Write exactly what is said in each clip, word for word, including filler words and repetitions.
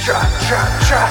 Ча, ча, ча.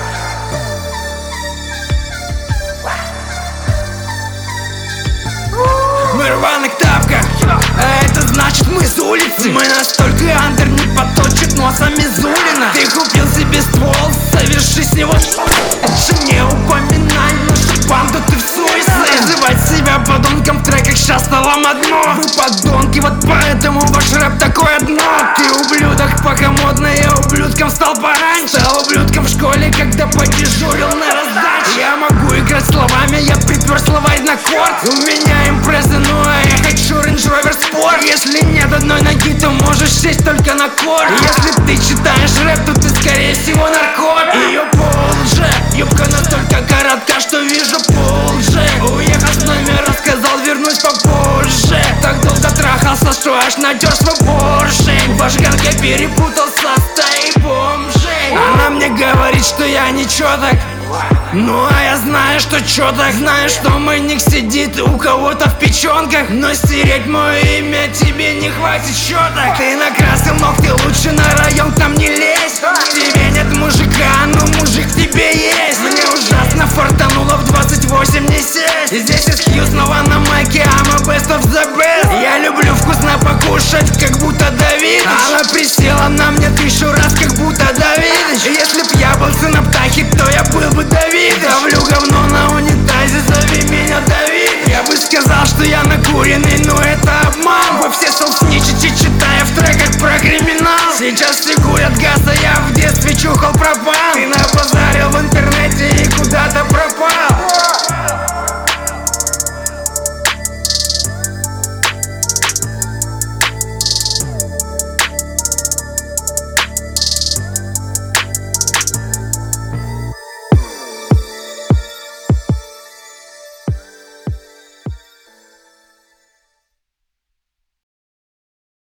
Мы в рваных тапках, а это значит мы с улицы. Мы настолько андер, не поточит носом Мизулина. Ты купил себе ствол, соверши с него лучше не упоминай нашу банду, ты в суице. Называть себя подонком в треках сейчас стало модно. Вы подонки, вот поэтому ваш рэп такое дно. Ты ублюдок, пока модно, я ублюдком стал пораньше. Стал ублюдком в школе, когда подежурил на раздаче. Я могу играть словами, я припер слова на корт. У меня импресса, ну а я хочу Range Rover Sport. Если нет одной ноги, то можешь сесть только на корт. Если ты читаешь рэп, то ты скорее всего наркот. Ее пол же, юбка настолько коротка, что вижу пол же. Уехал с номера, сказал вернусь попозже. Так долго трахался, что аж натер свой поршень. В Ашганке перепутал со стаей бомжей. Она мне говорит, что я не чёток. Ну а я знаю, что чё так. Знаю, что мойник сидит у кого-то в печёнках. Но стереть мое имя тебе не хватит щёток. Ты накрасил ногти, лучше на район к нам не лезь. В тебе нет мужика, но мужик в тебе есть. Мне ужасно фартануло в двадцать восемь не сесть. Здесь эс-Хью снова на майке, I'm a best of the best. Я люблю вкусно покушать, как будто Давид. Она присела на мне тысячу раз, как будто Давид. Если б я был сыном птахи, то я был бы Давид. Давлю говно на унитазе, зови меня Давид. Я бы сказал, что я накуренный, но это обман. Вы все соцничите, читая в треках про криминал. Сейчас